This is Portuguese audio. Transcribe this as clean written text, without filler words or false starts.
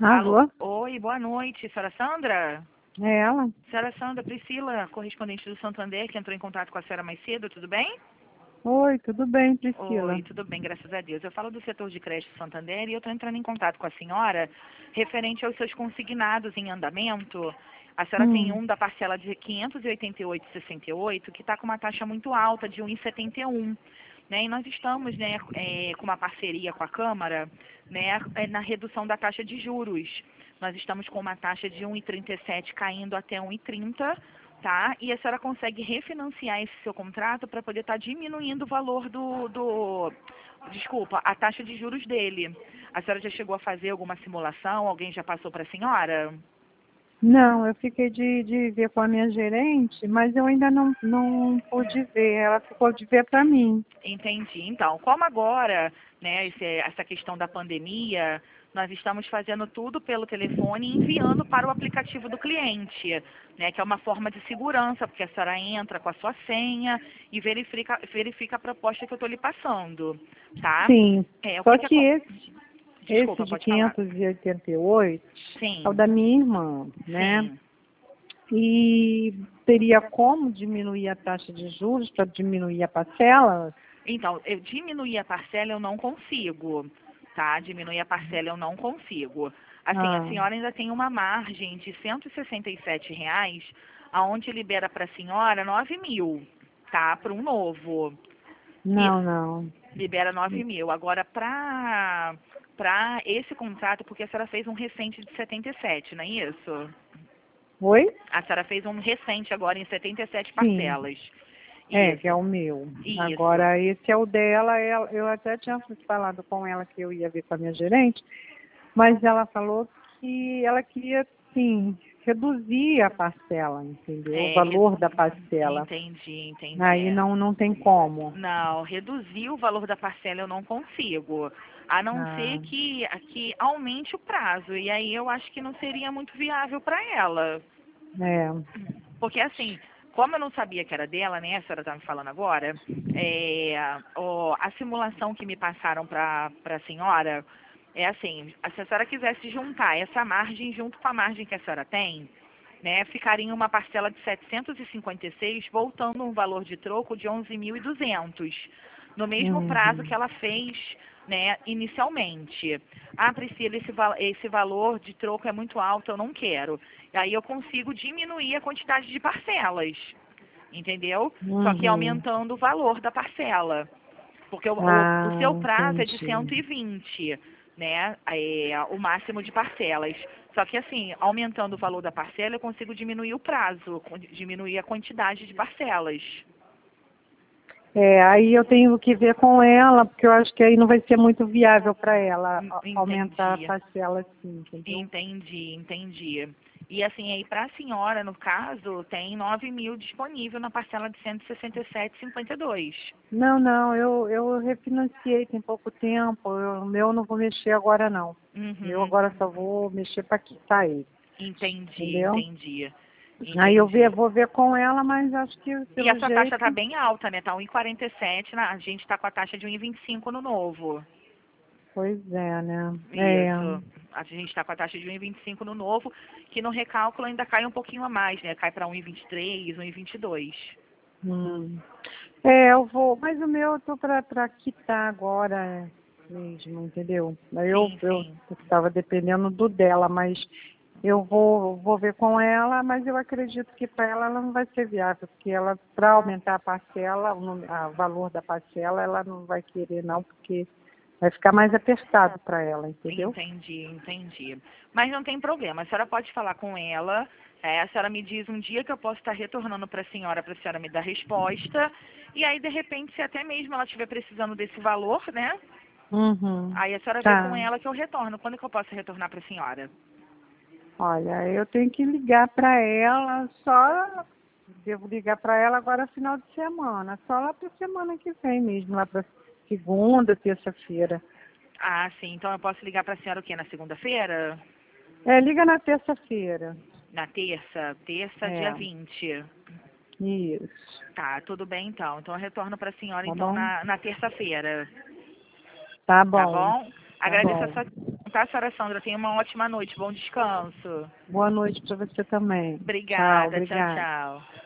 Alô? Alô? Oi, boa noite. Senhora Sandra? É ela? Senhora Sandra, Priscila, correspondente do Santander, que entrou em contato com a senhora mais cedo, tudo bem? Oi, tudo bem, Priscila? Oi, tudo bem, graças a Deus. Eu falo do setor de crédito Santander e eu estou entrando em contato com a senhora referente aos seus consignados em andamento. A senhora tem um da parcela de 588,68 que está com uma taxa muito alta de 1,71. Né, e nós estamos, né, com uma parceria com a Câmara, né, na redução da taxa de juros. Nós estamos com uma taxa de 1,37 caindo até 1,30, tá? E a senhora consegue refinanciar esse seu contrato para poder estar diminuindo o valor desculpa, a taxa de juros dele. A senhora já chegou a fazer alguma simulação? Alguém já passou para a senhora? Não, eu fiquei de ver com a minha gerente, mas eu ainda não pude ver. Ela ficou de ver para mim. Entendi. Então, como agora, né, essa questão da pandemia, nós estamos fazendo tudo pelo telefone e enviando para o aplicativo do cliente, né, que é uma forma de segurança, porque a senhora entra com a sua senha e verifica a proposta que eu estou lhe passando, tá? Sim, O só que que esse Desculpa, de pode falar. 588 é o Sim, da minha irmã, né? sim. E teria como diminuir a taxa de juros para diminuir a parcela? Então, eu diminuir a parcela eu não consigo, tá? Diminuir a parcela eu não consigo. Assim, a Ah, senhora ainda tem uma margem de R$ 167, aonde libera para a senhora 9.000, tá? Para um novo. E não. libera 9.000. Agora, para esse contrato, porque a senhora fez um recente de 77, não é isso? Oi? A senhora fez um recente agora em 77 Sim. parcelas. É, que é Isso, o meu. isso. Agora, esse é o dela. Eu até tinha falado com ela que eu ia ver com a minha gerente, mas ela falou que ela queria, sim, reduzir a parcela, entendeu? O É, valor da parcela. entendi. Aí não tem como. Não, reduzir o valor da parcela eu não consigo. A não ser Ah, que aumente o prazo. E aí eu acho que não seria muito viável para ela. é. Porque assim, como eu não sabia que era dela, né? A senhora está me falando agora, a simulação que me passaram para a senhora é assim, se a senhora quisesse juntar essa margem junto com a margem que a senhora tem, né, ficaria em uma parcela de 756, voltando um valor de troco de 11.200, no mesmo prazo que Uhum. ela fez, né, inicialmente. Ah, Priscila, esse valor de troco é muito alto, eu não quero. Aí eu consigo diminuir a quantidade de parcelas, entendeu? Só que Uhum. aumentando o valor da parcela. Porque o Ah, seu prazo é de entendi. 120, né? O máximo de parcelas. Só que assim, aumentando o valor da parcela, eu consigo diminuir o prazo, diminuir a quantidade de parcelas. É, aí eu tenho que ver com ela, porque eu acho que aí não vai ser muito viável para ela aumentar a Entendi. parcela assim, entendeu? Entendi. E assim, aí para a senhora, no caso, tem 9.000 disponível na parcela de 167,52. Não, eu refinanciei tem pouco tempo, o meu eu não vou mexer agora não. Eu Uhum. agora só vou mexer para quitar ele, entendeu? Entendi. Aí Entendi. vou ver com ela, mas acho que E a pelo sua taxa tá jeito, bem alta, né? Tá 1,47, a gente tá com a taxa de 1,25 no novo. pois é, né? É. Isso. A gente está com a taxa de 1,25 no novo, que no recálculo ainda cai um pouquinho a mais, né? Cai para 1,23, 1,22. Hum. É, eu vou, mas o meu eu tô para quitar agora mesmo, entendeu? Aí eu Sim. estava dependendo do dela, mas eu vou ver com ela, mas eu acredito que para ela não vai ser viável, porque ela, para aumentar a parcela, o valor da parcela, ela não vai querer não, porque vai ficar mais apertado para ela, entendeu? Entendi. Mas não tem problema, a senhora pode falar com ela, a senhora me diz um dia que eu posso estar retornando para a senhora me dar resposta, e aí de repente, se até mesmo ela estiver precisando desse valor, né? Uhum. Aí a senhora vê com Tá. ela que eu retorno. Quando que eu posso retornar para a senhora? Olha, eu tenho que ligar para ela só. Devo ligar para ela agora final de semana, só lá para semana que vem mesmo, lá para segunda, terça-feira. Ah, sim. Então eu posso ligar para a senhora o quê? Na segunda-feira? É, liga na terça-feira. Na terça? Terça, dia É, 20. isso. Tá, tudo bem então. Então eu retorno para a senhora Tá então bom? na terça-feira. Tá Tá bom. bom? Tá Agradeço a bom. sua tá, senhora Sandra? Tenha uma ótima noite, bom descanso. Boa noite para você também. Obrigada, Tchau, tchau, obrigada. tchau.